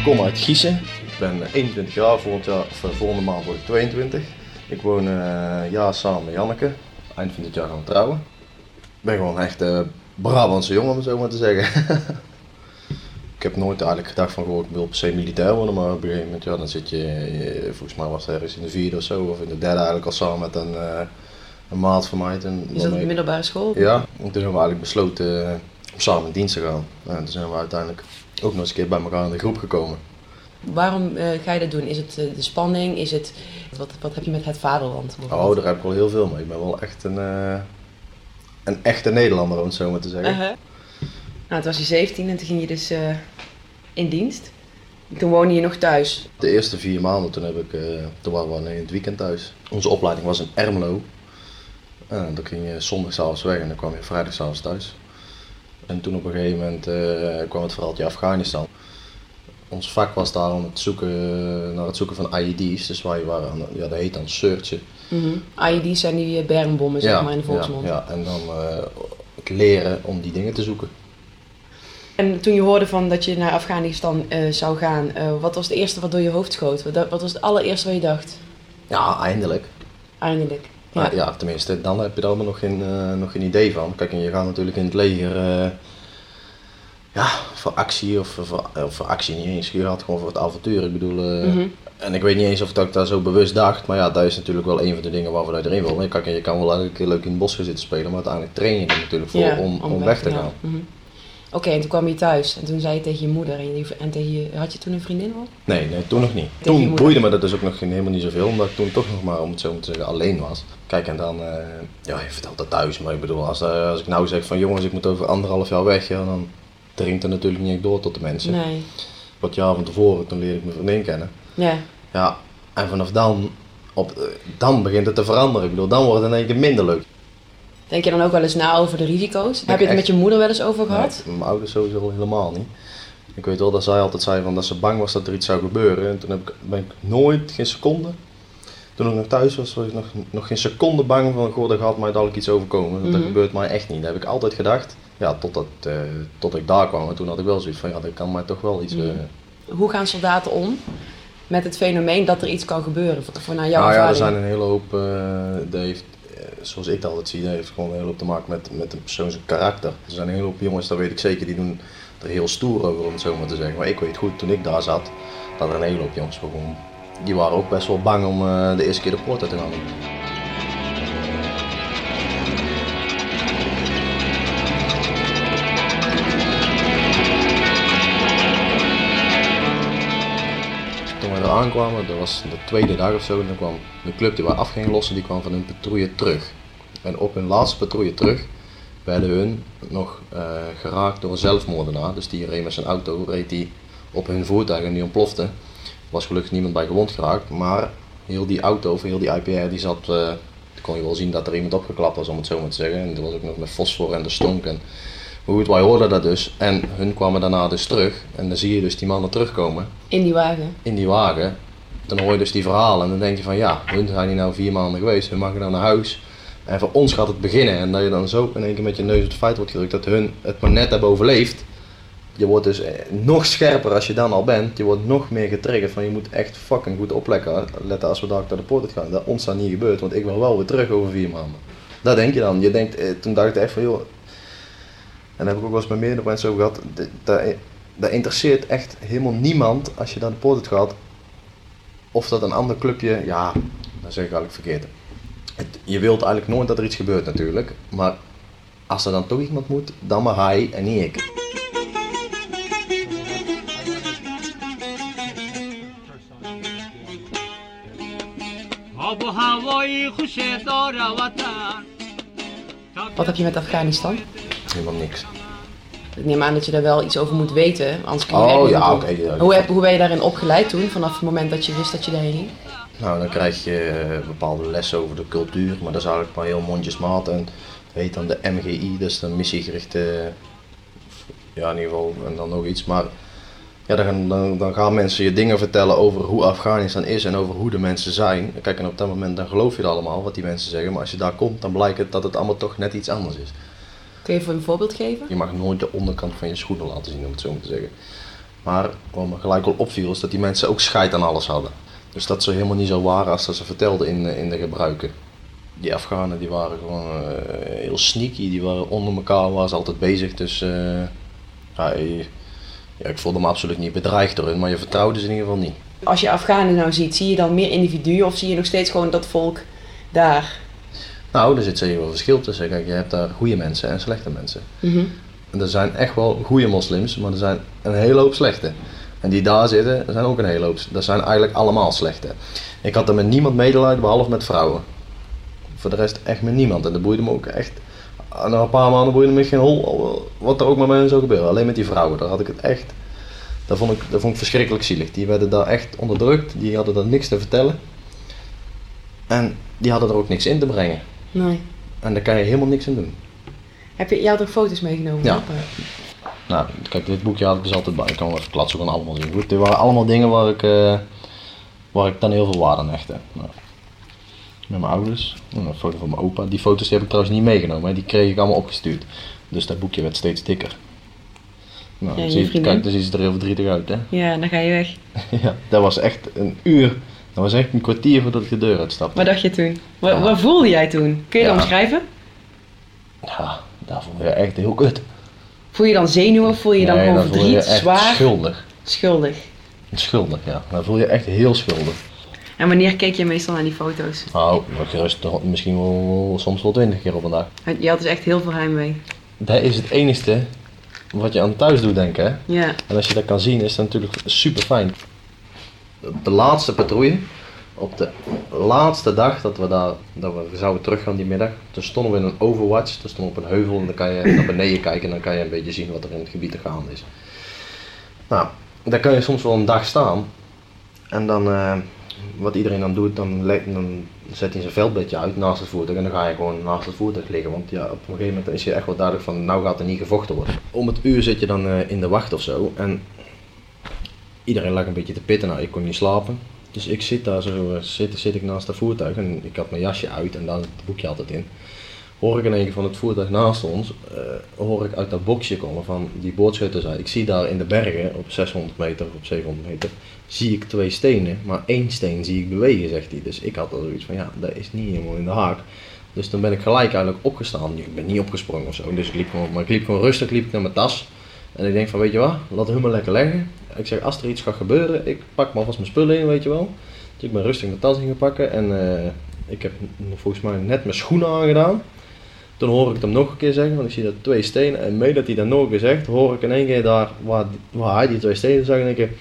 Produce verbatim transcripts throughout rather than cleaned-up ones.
kom uit Giessen. Ik ben eenentwintig jaar, volgend jaar, of volgende maand word ik tweeëntwintig. Ik woon uh, een jaar samen met Janneke. Eind van dit jaar gaan we trouwen. Ik ben gewoon echt een uh, Brabantse jongen, om het zo maar te zeggen. Ik heb nooit eigenlijk gedacht van, goh, ik wil per se militair worden, maar op een gegeven moment, ja, dan zit je, je volgens mij was het ergens in de vierde of zo, of in de derde eigenlijk al samen met een, uh, een maat van mij. Toen, Is dat op de middelbare school? Ja, en toen hebben we eigenlijk besloten uh, om samen in dienst te gaan. En toen zijn we uiteindelijk ook nog eens een keer bij elkaar in de groep gekomen. Waarom uh, ga je dat doen? Is het uh, de spanning? Is het, wat, wat heb je met het vaderland? Oh, daar heb ik wel heel veel mee. Ik ben wel echt een, uh, een echte Nederlander, om het zo maar te zeggen. Uh-huh. Nou, toen was je zeventien en toen ging je dus uh, in dienst. Toen woonde je nog thuis. De eerste vier maanden, toen, heb ik, uh, toen waren we alleen in het weekend thuis. Onze opleiding was in Ermelo. En dan ging je zondagavond weg en dan kwam je vrijdagavond thuis. En toen op een gegeven moment uh, kwam het verhaaltje Afghanistan. Ons vak was daar om het zoeken, naar het zoeken van I E D's, dus wij waren aan, ja, dat heet dan searchen. Mm-hmm. I E D's zijn die bermbommen, zeg ja, maar, in de volksmond. Ja, ja. En dan uh, het leren om die dingen te zoeken. En toen je hoorde van dat je naar Afghanistan uh, zou gaan, uh, wat was het eerste wat door je hoofd schoot? Wat, wat was het allereerste wat je dacht? Ja, eindelijk. Eindelijk. Ja, maar, ja tenminste, dan heb je er allemaal nog geen, uh, nog geen idee van. Kijk, en je gaat natuurlijk in het leger, uh, ja, voor actie of voor, of voor actie niet eens. Je gaat gewoon voor het avontuur. Ik bedoel, uh, mm-hmm. En ik weet niet eens of ik daar zo bewust dacht, maar ja, dat is natuurlijk wel een van de dingen waarvoor je erin wil. Kijk, en je kan wel eigenlijk leuk in het bos gaan zitten spelen, maar uiteindelijk train je er natuurlijk voor ja, om, om, om weg, weg te gaan. Ja. Mm-hmm. Oké, okay, en toen kwam je thuis en toen zei je tegen je moeder en, je, en tegen je, had je toen een vriendin al? Nee, nee, toen nog niet. Tegen toen boeide me dat dus ook nog helemaal niet zoveel, omdat ik toen toch nog maar, om het zo te zeggen, alleen was. Kijk, en dan, uh, ja, je vertelt dat thuis, maar ik bedoel, als, uh, als ik nou zeg van jongens, ik moet over anderhalf jaar weg, ja, dan dringt het natuurlijk niet echt door tot de mensen. Nee. Wat jaar van tevoren, toen leerde ik mijn vriendin kennen. Ja. Ja, en vanaf dan, op, uh, dan begint het te veranderen. Ik bedoel, dan wordt het in één keer minder leuk. Denk je dan ook wel eens na over de risico's? Heb je het echt met je moeder wel eens over gehad? Nee, mijn ouders sowieso helemaal niet. Ik weet wel dat zij altijd zei van dat ze bang was dat er iets zou gebeuren. En toen heb ik, ben ik nooit, geen seconde, toen ik nog thuis was, was ik nog, nog geen seconde bang van, goh, er gaat mij dadelijk iets overkomen. Dat, mm-hmm. dat gebeurt mij echt niet. Dat heb ik altijd gedacht. Ja, totdat uh, tot ik daar kwam. En toen had ik wel zoiets van, ja, dat kan mij toch wel iets... Uh... Hoe gaan soldaten om met het fenomeen dat er iets kan gebeuren? Voor, voor naar jouw nou ervaring? ja, er zijn een hele hoop, uh, dat heeft, zoals ik het altijd zie, dat heeft gewoon een hele hoop te maken met, met een persoon zijn karakter. Er zijn een hele hoop jongens, dat weet ik zeker, die doen er heel stoer over, om het zo maar te zeggen. Maar ik weet goed, toen ik daar zat, dat er een hele hoop jongens gewoon, die waren ook best wel bang om uh, de eerste keer de poort uit te gaan doen. Toen we er aankwamen, dat was de tweede dag of zo, en dan kwam de club die wij af gingen lossen, die kwam van hun patrouille terug. En op hun laatste patrouille terug werden hun nog uh, geraakt door een zelfmoordenaar. Dus die reed met zijn auto, reed die op hun voertuig en die ontplofte. Er was gelukkig niemand bij gewond geraakt, maar heel die auto, of heel die I P R, die zat, uh, kon je wel zien dat er iemand opgeklapt was, om het zo maar te zeggen. En er was ook nog met fosfor en de stonk. En, maar goed, wij hoorden dat dus. En hun kwamen daarna dus terug. En dan zie je dus die mannen terugkomen. In die wagen? In die wagen. Dan hoor je dus die verhalen en dan denk je van ja, hun zijn hier nou vier maanden geweest, hun mogen nou naar huis. En voor ons gaat het beginnen en dat je dan zo in één keer met je neus op het feit wordt gedrukt dat hun het maar net hebben overleefd. Je wordt dus nog scherper als je dan al bent, je wordt nog meer getriggerd van je moet echt fucking goed opletten letten als we daar naar de poort gaan. Dat ons dat niet gebeurt, want ik wil wel weer terug over vier maanden. Dat denk je dan. Je denkt, toen dacht ik echt van joh, en daar heb ik ook wel eens met meerdere mensen over gehad, dat, dat interesseert echt helemaal niemand als je naar de poort gaat. Of dat een ander clubje, ja, dat zeg ik eigenlijk verkeerd. Het, je wilt eigenlijk nooit dat er iets gebeurt natuurlijk, maar als er dan toch iemand moet, dan maar hij en niet ik. Wat heb je met Afghanistan? Helemaal niks. Ik neem aan dat je daar wel iets over moet weten, anders kun je oh, werk ja, niet okay, ja, hoe, heb, hoe ben je daarin opgeleid toen, vanaf het moment dat je wist dat je daarheen ging? Nou, dan krijg je uh, bepaalde lessen over de cultuur, maar dat is eigenlijk maar heel mondjesmaat. En het heet dan de M G I, dus de missiegerichte, ja in ieder geval, en dan nog iets. Maar ja, dan, dan, dan gaan mensen je dingen vertellen over hoe Afghanistan is en over hoe de mensen zijn. Kijk, en op dat moment dan geloof je het allemaal, wat die mensen zeggen. Maar als je daar komt, dan blijkt het dat het allemaal toch net iets anders is. Kun je even een voorbeeld geven? Je mag nooit de onderkant van je schoenen laten zien, om het zo maar te zeggen. Maar wat me gelijk al opviel is dat die mensen ook scheid aan alles hadden. Dus dat ze helemaal niet zo waren als dat ze vertelden in, in de gebruiken. Die Afghanen die waren gewoon uh, heel sneaky, die waren onder elkaar, waren ze altijd bezig. Dus uh, ja, ja, ik voelde me absoluut niet bedreigd door hun, maar je vertrouwde ze in ieder geval niet. Als je Afghanen nou ziet, zie je dan meer individuen of zie je nog steeds gewoon dat volk daar? Nou, er zit zeker wel verschil tussen. Kijk, je hebt daar goede mensen en slechte mensen. Mm-hmm. En er zijn echt wel goede moslims, maar er zijn een hele hoop slechte. En die daar zitten, er zijn ook een hele hoop. Dat zijn eigenlijk allemaal slechte. Ik had er met niemand medelijden, behalve met vrouwen. Voor de rest echt met niemand. En dat boeide me ook echt. Na een paar maanden boeide me geen hol wat er ook met mij zou gebeuren. Alleen met die vrouwen, daar had ik het echt. Dat vond ik, dat vond ik verschrikkelijk zielig. Die werden daar echt onderdrukt, die hadden daar niks te vertellen. En die hadden er ook niks in te brengen. Nee. En daar kan je helemaal niks aan doen. Heb je, jij had ook foto's meegenomen? Ja. Nou, kijk, dit boekje had ik dus altijd bij. Ik kan wel even klatsen van allemaal zien. Goed, dit waren allemaal dingen waar ik, uh, waar ik dan heel veel waarde aan hechtte. Nou, met mijn ouders, een foto van mijn opa. Die foto's die heb ik trouwens niet meegenomen, hè. Die kreeg ik allemaal opgestuurd. Dus dat boekje werd steeds dikker. Nou, ja, zie je, kijk, dus ziet het er heel verdrietig uit, hè? Ja, dan ga je weg. Ja, dat was echt een uur. Dat was echt een kwartier voordat ik de deur uitstapte. Wat dacht je toen? Wat, Ja. wat voelde jij toen? Kun je Ja. dat omschrijven? Ja, daar voel je echt heel kut. Voel je dan zenuwen? Voel je dan Nee, gewoon dan voel verdriet, je echt zwaar? schuldig. Schuldig. Schuldig, ja. Dan voel je echt heel schuldig. En wanneer keek je meestal naar die foto's? Nou, wat gerust toch misschien wel, soms wel twintig keer op een dag. Je had dus echt heel veel heimwee. Dat is het enige wat je aan thuis doet, denk ik, hè. Ja. En als je dat kan zien, is dat natuurlijk super fijn. De laatste patrouille, op de laatste dag dat we daar, dat we zouden teruggaan die middag, toen stonden we in een overwatch, toen stonden we op een heuvel en dan kan je naar beneden kijken en dan kan je een beetje zien wat er in het gebied te gaande is. Nou, daar kan je soms wel een dag staan en dan, uh, wat iedereen dan doet, dan, dan zet hij zijn veldbedje uit naast het voertuig en dan ga je gewoon naast het voertuig liggen, want ja, op een gegeven moment is je echt wel duidelijk van, nou gaat er niet gevochten worden. Om het uur zit je dan uh, in de wacht of zo en iedereen lag een beetje te pitten, nou ik kon niet slapen. Dus ik zit daar zo, zit, zit ik naast dat voertuig en ik had mijn jasje uit en daar zit het boekje altijd in. Hoor ik in één keer van het voertuig naast ons, uh, hoor ik uit dat boxje komen van die boordschutter zei, ik zie daar in de bergen op zeshonderd meter of op zevenhonderd meter, zie ik twee stenen, maar één steen zie ik bewegen, zegt hij. Dus ik had al zoiets van, ja, dat is niet helemaal in de haak. Dus dan ben ik gelijk eigenlijk opgestaan, ik ben niet opgesprongen of zo, dus ik liep gewoon, maar ik liep gewoon rustig, liep ik naar mijn tas. En ik denk van, weet je wat, laat hem maar lekker leggen. Ik zeg, als er iets gaat gebeuren, ik pak maar vast mijn spullen in, weet je wel. Dus ik ben rustig mijn tas in gaan pakken en uh, ik heb volgens mij net mijn schoenen aangedaan. Toen hoor ik het hem nog een keer zeggen, want ik zie dat twee stenen. En mee dat hij dat nog een keer zegt, hoor ik in één keer daar waar, waar hij die twee stenen zag in één keer.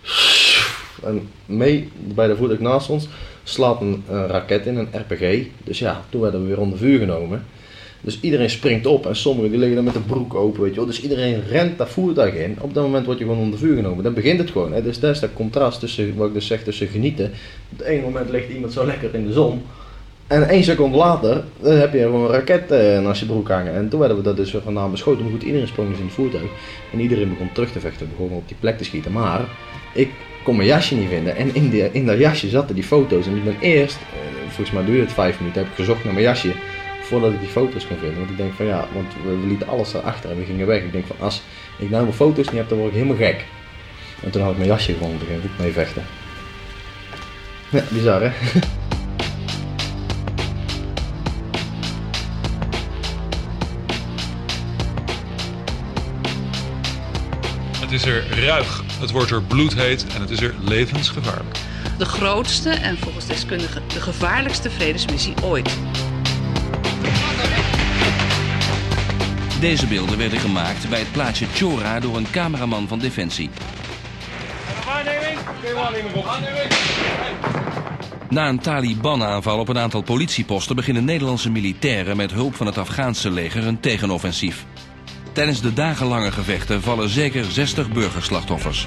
En mee bij de voertuig naast ons slaat een, een raket in, een R P G. Dus ja, toen werden we weer onder vuur genomen. Dus iedereen springt op en sommigen die liggen dan met de broek open, weet je wel. Dus iedereen rent dat voertuig in. Op dat moment word je gewoon onder vuur genomen. Dan begint het gewoon. Hè. Dus dat is dat contrast tussen, wat ik dus zeg, tussen genieten. Op het ene moment ligt iemand zo lekker in de zon. En één seconde later, dan heb je gewoon een raket eh, naast je broek hangen. En toen werden we dat dus vandaan beschoten. Maar goed, iedereen sprong dus in het voertuig. En iedereen begon terug te vechten, begon op die plek te schieten. Maar ik kon mijn jasje niet vinden. En in, die, in dat jasje zaten die foto's. En ik ben eerst, eh, volgens mij duurde het vijf minuten, heb ik gezocht naar mijn jasje. Voordat ik die foto's kon vinden. Want ik denk van ja, want we, we lieten alles erachter en we gingen weg. Ik denk van als ik nou mijn foto's niet heb, dan word ik helemaal gek. En toen had ik mijn jasje gevonden, toen ging ik mee vechten. Ja, bizar hè? Het is er ruig, het wordt er bloedheet en het is er levensgevaarlijk. De grootste en volgens deskundigen de gevaarlijkste vredesmissie ooit. Deze beelden werden gemaakt bij het plaatsje Chora door een cameraman van Defensie. Na een Taliban-aanval op een aantal politieposten beginnen Nederlandse militairen met hulp van het Afghaanse leger een tegenoffensief. Tijdens de dagenlange gevechten vallen zeker zestig burgerslachtoffers.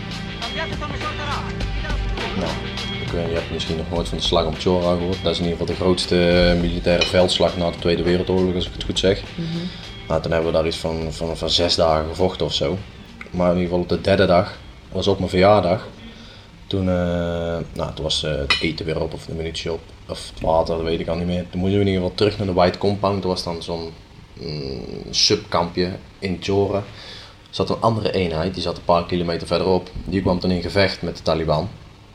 Nou, ik weet, je hebt misschien nog nooit van de slag om Chora gehoord. Dat is in ieder geval de grootste militaire veldslag na de Tweede Wereldoorlog, als ik het goed zeg. Mm-hmm. Nou, toen hebben we daar iets van, van, van zes dagen gevochten of zo. Maar in ieder geval op de derde dag, was op mijn verjaardag. Toen, uh, nou, toen was uh, het eten weer op, of de munitie op, of het water, dat weet ik al niet meer. Toen moesten we in ieder geval terug naar de White Compound. Dat was dan zo'n mm, subkampje in Chora. zat een andere eenheid, die zat een paar kilometer verderop. Die kwam toen in gevecht met de Taliban.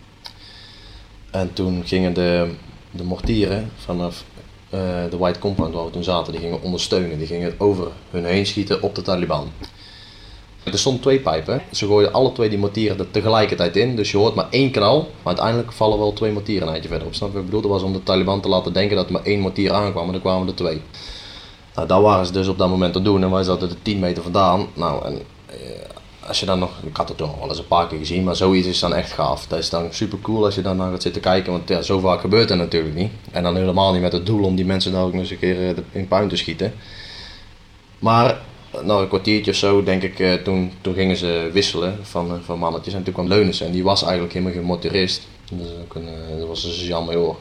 En toen gingen de, de mortieren vanaf uh, de White Compound waar we toen zaten, die gingen ondersteunen. Die gingen over hun heen schieten op de Taliban. Er stonden twee pijpen. Ze gooiden alle twee die mortieren er tegelijkertijd in. Dus je hoort maar één knal. Maar uiteindelijk vallen wel twee mortieren een eindje verderop. Snap je wat ik bedoel? Dat was om de Taliban te laten denken dat er maar één mortier aankwam. Maar er kwamen er twee. Nou, daar waren ze dus op dat moment te doen. En wij zaten er tien meter vandaan. Nou, en eh, als je dan nog... Ik had het toch wel eens een paar keer gezien. Maar zoiets is dan echt gaaf. Dat is dan super cool als je dan naar gaat zitten kijken. Want ja, zo vaak gebeurt dat natuurlijk niet. En dan helemaal niet met het doel om die mensen daar ook nog eens een keer in puin te schieten. Maar... Nou, een kwartiertje of zo, denk ik, uh, toen, toen gingen ze wisselen van, uh, van mannetjes. En toen kwam Leunissen en die was eigenlijk helemaal geen motorist. Dus, ook een, uh, dat was een sergeant-majoor.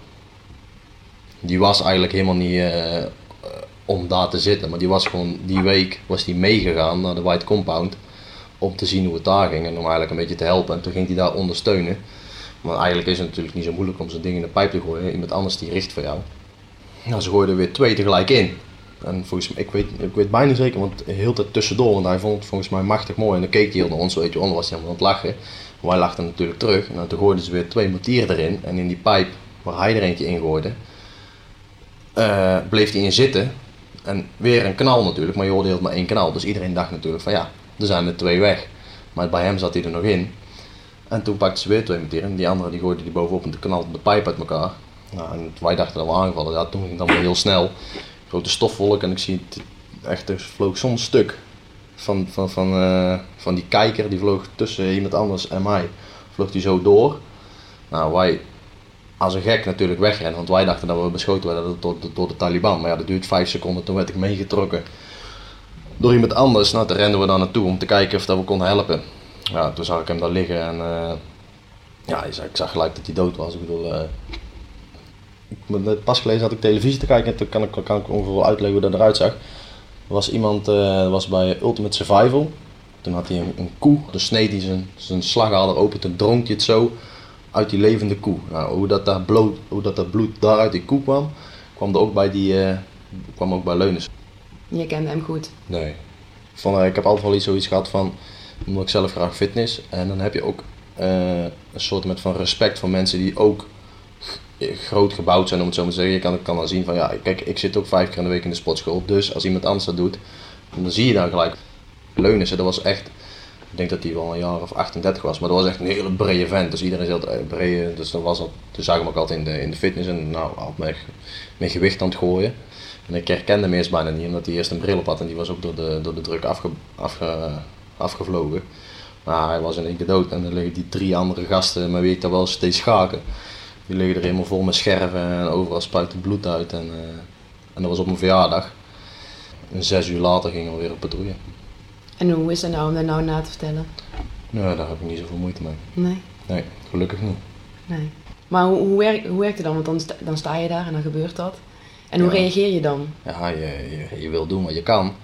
Die was eigenlijk helemaal niet uh, uh, om daar te zitten. Maar die was gewoon, die week was die meegegaan naar de White Compound. Om te zien hoe het daar ging en om eigenlijk een beetje te helpen. En toen ging hij daar ondersteunen. Maar eigenlijk is het natuurlijk niet zo moeilijk om zo'n ding in de pijp te gooien. Iemand anders die richt voor jou. Nou, ze gooiden weer twee tegelijk in. En volgens mij, ik weet, ik weet bijna zeker, want de hele tijd tussendoor, want hij vond het volgens mij machtig mooi. En dan keek hij naar ons, weet je, onder was hij helemaal aan het lachen. Maar wij lachten natuurlijk terug. En toen gooiden ze weer twee mortieren erin. En in die pijp waar hij er eentje in gooide, uh, bleef hij in zitten. En weer een knal natuurlijk, maar je hoorde heel maar één knal. Dus iedereen dacht natuurlijk van ja, er zijn er twee weg. Maar bij hem zat hij er nog in. En toen pakten ze weer twee mortieren. En die andere die gooide die bovenop en toen knalde de pijp uit elkaar. Nou, en wij dachten dat we aangevallen. Ja, toen ging het dan weer heel snel. Grote stofwolk en ik zie het echt, er vloog zo'n stuk van, van, van, uh, van die kijker, die vloog tussen iemand anders en mij, vloog die zo door. Nou, wij als een gek natuurlijk wegrennen, want wij dachten dat we beschoten werden door, door, door de Taliban. Maar ja, dat duurt vijf seconden, toen werd ik meegetrokken door iemand anders. Nou, toen renden we daar naartoe om te kijken of dat we konden helpen. Ja, toen zag ik hem daar liggen en uh, ja, ik zag gelijk dat hij dood was. Ik bedoel... Uh, Pas geleden had ik televisie te kijken en toen kan ik, kan ik ongeveer wel uitleggen hoe dat eruit zag. Er was iemand, uh, was bij Ultimate Survival. Toen had hij een, een koe, toen sneed hij zijn, zijn slagader open, toen dronk hij het zo uit die levende koe. Nou, hoe dat, dat, bloed, hoe dat, dat bloed daar uit die koe kwam, kwam er ook bij, die, uh, kwam ook bij Leunissen. Je kende hem goed? Nee. Van, uh, ik heb altijd wel iets zoiets gehad van, omdat ik zelf graag fitness. En dan heb je ook uh, een soort met van respect voor mensen die ook groot gebouwd zijn, om het zo maar te zeggen. Je kan, kan dan zien van ja, kijk, ik zit ook vijf keer in de week in de sportschool, dus als iemand anders dat doet, dan zie je daar gelijk. Leunissen, dat was echt, ik denk dat hij wel een jaar of achtendertig was, maar dat was echt een hele brede vent, dus iedereen is altijd brede, dus dat was al, toen zag ik hem ook altijd in de, in de fitness en nou, altijd met, met gewicht aan het gooien. En ik herkende hem eerst bijna niet, omdat hij eerst een bril op had en die was ook door de, door de druk afge, afge, afgevlogen. Maar hij was in één keer dood en dan liggen die drie andere gasten met wie ik daar wel steeds schaken. Die liggen er helemaal vol met scherven en overal spuit het bloed uit. En, uh, en dat was op mijn verjaardag. En zes uur later gingen we weer op patrouille. En hoe is dat nou om dat nou na te vertellen? Nou, daar heb ik niet zoveel moeite mee. Nee? Nee, gelukkig niet. Nee. Maar hoe, hoe, werkt, hoe werkt het dan? Want dan sta, dan sta je daar en dan gebeurt dat. En hoe ja. reageer je dan? Ja, je, je, je wil doen wat je kan.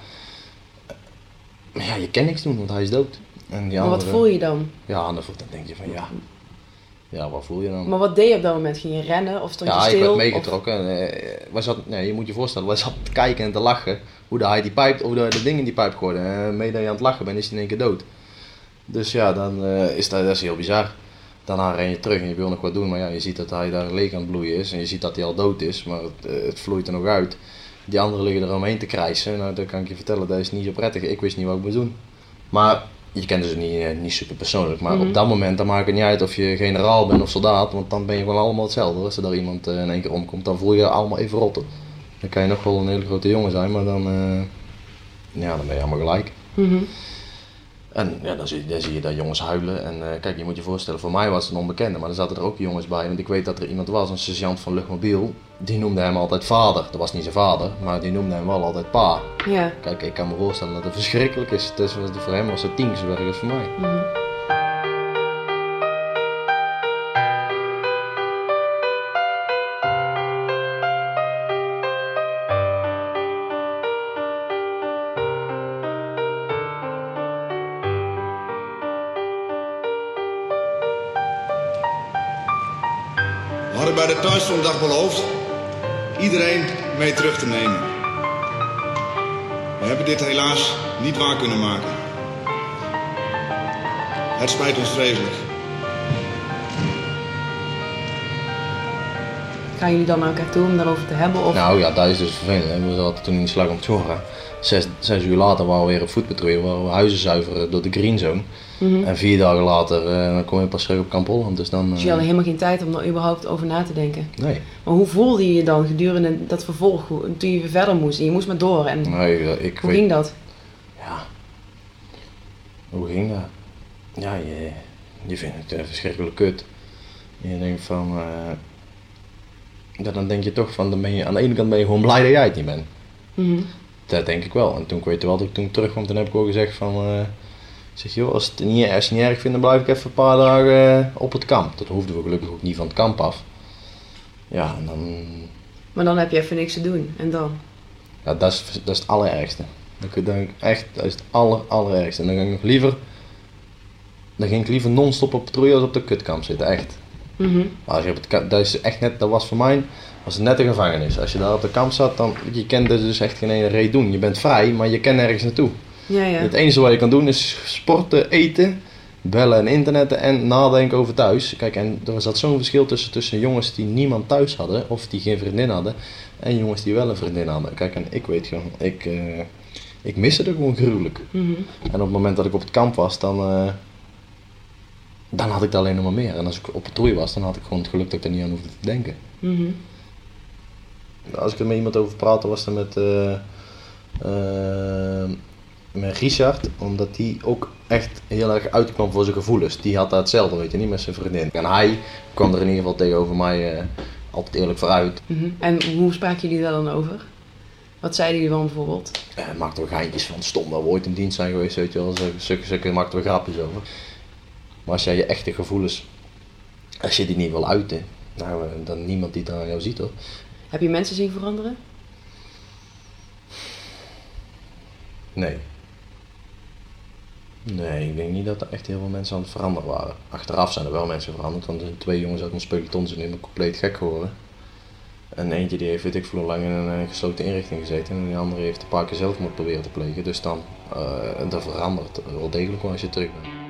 Maar ja, je kan niks doen, want hij is dood. En die maar andere, wat voel je dan? Ja, dan, dan denk je van ja... Ja, wat voel je dan? Maar wat deed je op dat moment? Ging je rennen of stond ja, je stil? Ja, ik werd meegetrokken. Of... Zat, nee, je moet je voorstellen, wij zaten te kijken en te lachen hoe hij die pijp, of de, de ding in die pijp gooide. En mee dat je aan het lachen bent, is hij in één keer dood. Dus ja, dan uh, is dat, dat is heel bizar. Daarna ren je terug en je wil nog wat doen, maar ja, je ziet dat hij daar leeg aan het bloeien is. En je ziet dat hij al dood is, maar het, uh, het vloeit er nog uit. Die anderen liggen er omheen te krijsen. Nou, dat kan ik je vertellen, dat is niet zo prettig. Ik wist niet wat ik moest doen. Maar... Je kent dus niet, niet super persoonlijk, maar mm-hmm. op dat moment dan maakt het niet uit of je generaal bent of soldaat, want dan ben je gewoon allemaal hetzelfde. Als er daar iemand uh, in één keer omkomt, dan voel je je allemaal even rotten. Dan kan je nog wel een hele grote jongen zijn, maar dan, uh, ja, dan ben je allemaal gelijk. Mm-hmm. En ja, dan zie, dan zie je dat jongens huilen. En uh, kijk, je moet je voorstellen, voor mij was het een onbekende, maar er zaten er ook jongens bij. Want ik weet dat er iemand was, een sergeant van luchtmobiel, die noemde hem altijd vader. Dat was niet zijn vader, maar die noemde hem wel altijd pa. Ja. Kijk, ik kan me voorstellen dat het verschrikkelijk is. Dus voor hem was het tien keer zo erg als voor mij. Mm-hmm. We hadden bij de tuinstonddag beloofd iedereen mee terug te nemen. We hebben dit helaas niet waar kunnen maken. Het spijt ons vreselijk. Gaan jullie dan naar elkaar toe om daarover te hebben? Of... Nou ja, dat is dus vervelend. We zaten toen in de slag om het schoren. Zes, zes uur later waren we weer op voetpatrouille, waren we huizen zuiveren door de green zone. Mm-hmm. En vier dagen later uh, dan kom je pas terug op Kamp Holland. Dus dan... Uh... Dus je had helemaal geen tijd om er überhaupt over na te denken? Nee. Maar hoe voelde je je dan gedurende dat vervolg, toen je weer verder moest? En je moest maar door. En... Nee, ik hoe weet... ging dat? Ja. Hoe ging dat? Ja, je, je vindt het uh, verschrikkelijk kut. Je denkt van... Uh... Ja, dan denk je toch van, dan ben je, aan de ene kant ben je gewoon blij dat jij het niet bent. Mm-hmm. Dat denk ik wel. En toen, ik weet wel dat ik toen terugkwam, toen heb ik ook gezegd van... Uh, ik zeg, joh, als het niet, als je het niet erg vindt, dan blijf ik even een paar dagen uh, op het kamp. Dat hoefden we gelukkig ook niet van het kamp af. Ja, en dan... Maar dan heb je even niks te doen. En dan? Ja, dat is, dat is het allerergste. Dan denk ik echt, dat is het aller, allerergste. En dan ging ik liever... Dan ging ik liever non-stop op patrouille als op de kutkamp zitten, echt. Mm-hmm. Maar als je op het kamp, dat is echt net, dat was voor mij... was het net een gevangenis. Als je daar op de kamp zat, dan... Je kent dus echt geen ene reet doen. Je bent vrij, maar je kent nergens naartoe. Ja, ja. Het enige wat je kan doen is sporten, eten, bellen en internetten en nadenken over thuis. Kijk, en er zat zo'n verschil tussen, tussen jongens die niemand thuis hadden of die geen vriendin hadden en jongens die wel een vriendin hadden. Kijk, en ik weet gewoon, ik, uh, ik miste het gewoon gruwelijk. Mm-hmm. En op het moment dat ik op het kamp was, dan, uh, dan had ik dat alleen nog maar meer. En als ik op patrouille was, dan had ik gewoon het geluk dat ik er niet aan hoefde te denken. Mm-hmm. Als ik er met iemand over praatte, was dat met... Uh, uh, met Richard, omdat die ook echt heel erg uitkwam voor zijn gevoelens. Die had dat hetzelfde, weet je niet, met zijn vriendin. En hij kwam er in ieder geval tegenover mij uh, altijd eerlijk vooruit. Mm-hmm. En hoe spraken jullie daar dan over? Wat zeiden jullie dan bijvoorbeeld? Uh, maakten we geintjes van stom dat we ooit in dienst zijn geweest, weet je wel. Zulke, zulke maakten we grapjes over. Maar als jij je echte gevoelens, als je die niet wil uiten, nou, uh, dan niemand die het aan jou ziet hoor. Heb je mensen zien veranderen? Nee. Nee, ik denk niet dat er echt heel veel mensen aan het veranderen waren. Achteraf zijn er wel mensen veranderd, want er zijn twee jongens uit ons peloton zijn helemaal compleet gek geworden. En eentje die heeft, weet ik veel, lang in een gesloten inrichting gezeten en die andere heeft een paar keer zelfmoord proberen te plegen. Dus dan, uh, dat verandert wel degelijk wel als je terug bent.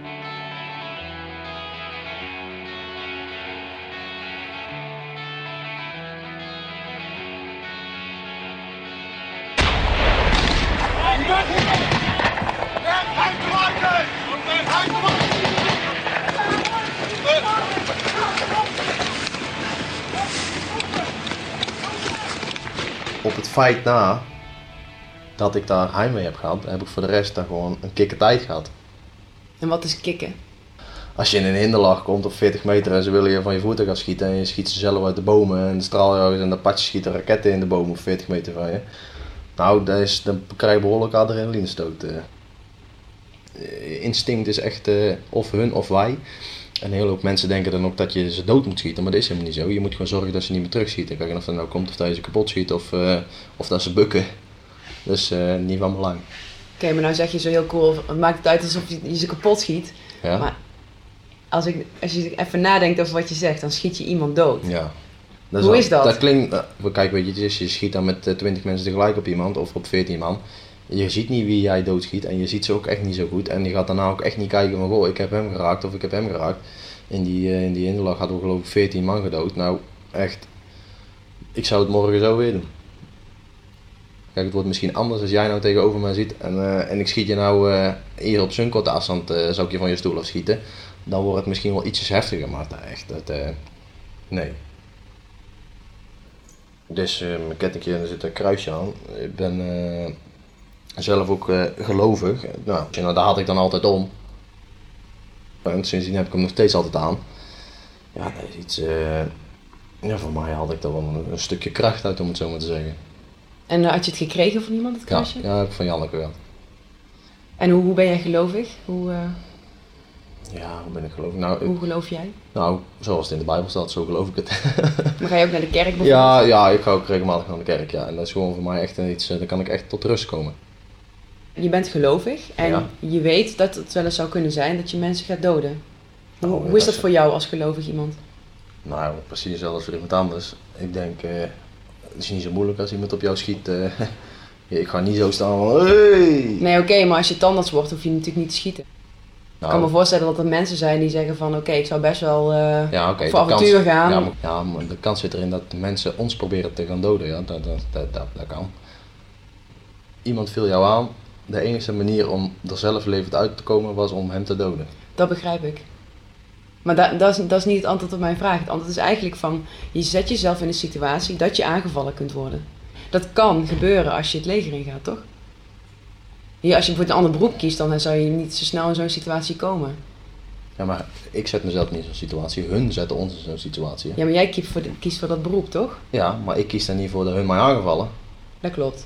Op het feit na dat ik daar heimwee heb gehad, heb ik voor de rest daar gewoon een kikke tijd gehad. En wat is kikken? Als je in een hinderlaag komt op veertig meter en ze willen je van je voeten gaan schieten en je schiet ze zelf uit de bomen en de straaljagers en de patjes schieten raketten in de bomen op veertig meter van je. Nou, dat is, dan krijg je behoorlijk adrenalinestoot. Uh, instinct is echt uh, of hun of wij. En een hele hoop mensen denken dan ook dat je ze dood moet schieten, maar dat is helemaal niet zo. Je moet gewoon zorgen dat ze niet meer terugschieten. Kijk, en of dat nou komt of dat je ze kapot schiet of, uh, of dat ze bukken. Dus uh, niet van belang. Oké, okay, maar nou zeg je zo heel cool, het maakt het uit alsof je, je ze kapot schiet. Ja? Maar als, ik, als je even nadenkt over wat je zegt, dan schiet je iemand dood. Ja. Dat Hoe is, is dat? Dat klinkt, uh, kijk, weet je, het is, je schiet dan met twintig mensen tegelijk op iemand of op veertien man. Je ziet niet wie jij doodschiet en je ziet ze ook echt niet zo goed. En je gaat daarna ook echt niet kijken van, goh, ik heb hem geraakt of ik heb hem geraakt. In die, uh, in die hinderlaag hadden we geloof ik veertien man gedood. Nou, echt, ik zou het morgen zo weer doen. Kijk, het wordt misschien anders als jij nou tegenover mij zit en, uh, en ik schiet je nou uh, hier op zo'n korte afstand, uh, zou ik je van je stoel afschieten. Dan wordt het misschien wel ietsjes heftiger, maar dat echt, dat, uh, nee. Dus uh, mijn kettingje, er zit een kruisje aan. Ik ben uh, zelf ook uh, gelovig. Nou, nou, daar had ik dan altijd om. En sindsdien heb ik hem nog steeds altijd aan. Ja, dat is iets... Uh, ja, voor mij had ik er wel een, een stukje kracht uit, om het zo maar te zeggen. En uh, had je het gekregen van iemand, het kruisje? Ja, ja, heb ik van Janneke gehad. En hoe, hoe ben jij gelovig? Hoe, uh... Ja, hoe ben ik gelovig? Nou, hoe geloof jij? Nou, zoals het in de Bijbel staat, zo geloof ik het. Maar ga je ook naar de kerk bijvoorbeeld? Ja, ja, ik ga ook regelmatig naar de kerk, ja. En dat is gewoon voor mij echt iets, daar kan ik echt tot rust komen. Je bent gelovig en ja. je weet dat het wel eens zou kunnen zijn dat je mensen gaat doden. Hoe, Oh, ja, hoe is dat is... voor jou als gelovig iemand? Nou, precies hetzelfde als voor iemand anders. Ik denk, uh, het is niet zo moeilijk als iemand op jou schiet. Uh, ik ga niet zo staan van, hey! Nee, oké, okay, maar als je tandarts wordt, hoef je natuurlijk niet te schieten. Ik kan me voorstellen dat er mensen zijn die zeggen van oké, okay, ik zou best wel uh, ja, okay, voor avontuur kans, gaan. Ja maar, ja, maar de kans zit erin dat mensen ons proberen te gaan doden. Ja, dat, dat, dat, dat, dat kan. Iemand viel jou aan. De enige manier om er zelf levend uit te komen was om hem te doden. Dat begrijp ik. Maar dat, dat, is, dat is niet het antwoord op mijn vraag. Het antwoord is eigenlijk van, je zet jezelf in een situatie dat je aangevallen kunt worden. Dat kan gebeuren als je het leger ingaat, toch? Ja, als je bijvoorbeeld een ander beroep kiest, dan zou je niet zo snel in zo'n situatie komen. Ja, maar ik zet mezelf niet in zo'n situatie. Hun zetten ons in zo'n situatie. Hè? Ja, maar jij kiest voor, de, kiest voor dat beroep, toch? Ja, maar ik kies er niet voor dat hun mij aangevallen. Dat klopt.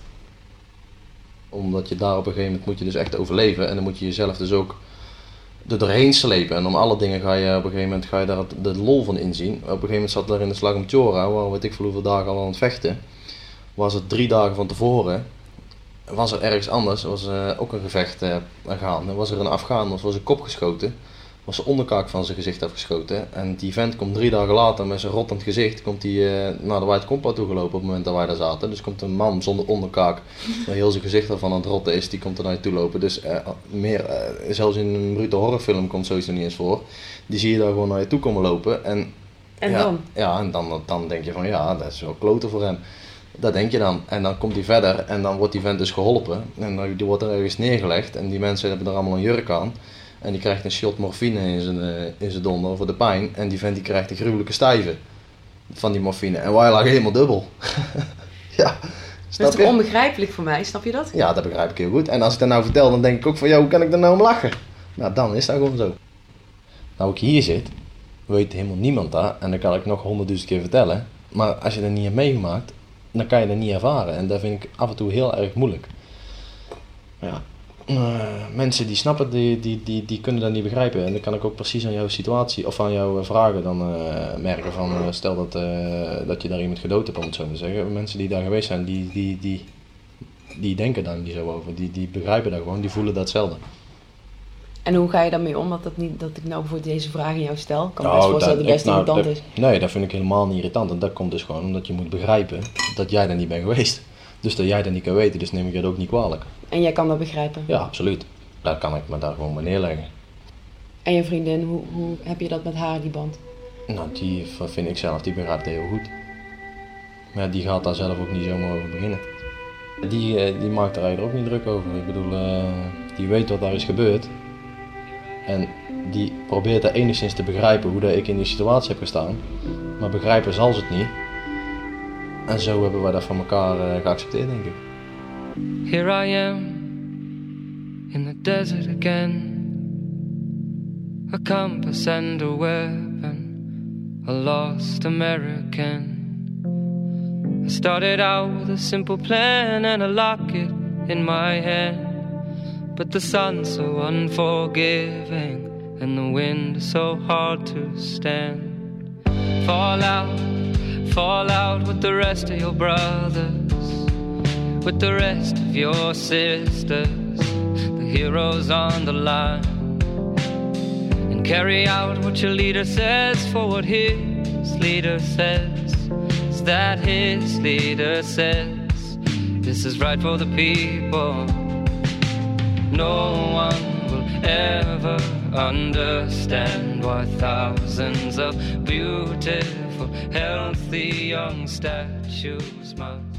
Omdat je daar op een gegeven moment moet je dus echt overleven. En dan moet je jezelf dus ook er doorheen slepen. En om alle dingen ga je op een gegeven moment ga je daar de lol van inzien. Op een gegeven moment zat daar in de slag om Chora, waar weet ik voor hoeveel dagen al aan het vechten. Was het drie dagen van tevoren. Was er ergens anders, was uh, ook een gevecht uh, gaan. Was er een Afghaan, was zijn kop geschoten. Was de onderkaak van zijn gezicht afgeschoten. En die vent komt drie dagen later met zijn rottend gezicht komt hij uh, naar de White Compound toe gelopen op het moment dat wij daar zaten. Dus komt een man zonder onderkaak, waar heel zijn gezicht ervan aan het rotten is, die komt er naar je toe lopen. Dus uh, meer, uh, zelfs in een brute horrorfilm komt zoiets er niet eens voor. Die zie je daar gewoon naar je toe komen lopen. En, en ja, dan? Ja, en dan, dan denk je van ja, dat is wel kloten voor hem. Dat denk je dan. En dan komt hij verder en dan wordt die vent dus geholpen. En dan, die wordt er ergens neergelegd en die mensen hebben er allemaal een jurk aan. En die krijgt een shot morfine in zijn, uh, in zijn donder voor de pijn. En die vent die krijgt een gruwelijke stijve van die morfine. En wij lagen helemaal dubbel. Ja, dat is toch onbegrijpelijk voor mij, snap je dat? Ja, dat begrijp ik heel goed. En als ik dat nou vertel, dan denk ik ook van, ja, hoe kan ik daar nou om lachen? Nou, dan is dat gewoon zo. Nou, ik hier zit, weet helemaal niemand dat. En dat kan ik nog honderdduizend keer vertellen. Maar als je dat niet hebt meegemaakt, dan kan je dat niet ervaren. En dat vind ik af en toe heel erg moeilijk. Ja. Uh, mensen die snappen, die, die, die, die kunnen dat niet begrijpen. En dan kan ik ook precies aan jouw situatie of aan jouw vragen dan uh, merken van, uh, stel dat, uh, dat je daar iemand gedood hebt, om het zo te zeggen. Mensen die daar geweest zijn, die, die, die, die denken daar niet zo over. Die, die begrijpen dat gewoon, die voelen datzelfde. En hoe ga je daarmee om, dat, dat, niet, dat ik nou bijvoorbeeld deze vraag aan jou stel? Kan me nou, best voorstellen dat het best nou, irritant dat, is. Nee, dat vind ik helemaal niet irritant. En dat komt dus gewoon omdat je moet begrijpen dat jij daar niet bent geweest. Dus dat jij dat niet kan weten, dus neem ik dat ook niet kwalijk. En jij kan dat begrijpen? Ja, absoluut. Daar kan ik me daar gewoon bij neerleggen. En je vriendin, hoe, hoe heb je dat met haar, die band? Nou, die vind ik zelf, die begrijpt het heel goed. Maar die gaat daar zelf ook niet zomaar over beginnen. Die, die maakt er eigenlijk ook niet druk over. Ik bedoel, uh, die weet wat daar is gebeurd. En die probeert er enigszins te begrijpen hoe dat ik in die situatie heb gestaan. Maar begrijpen zal ze het niet. En zo hebben wij dat van elkaar uh, geaccepteerd, denk ik. Here I am, in the desert again. A compass and a weapon, a lost American. I started out with a simple plan and a locket in my hand. But the sun's so unforgiving and the wind is so hard to stand. Fall out, fall out with the rest of your brothers, with the rest of your sisters, the heroes on the line. And carry out what your leader says, for what his leader says is that his leader says this is right for the people. No one will ever understand why thousands of beautiful, healthy young statues must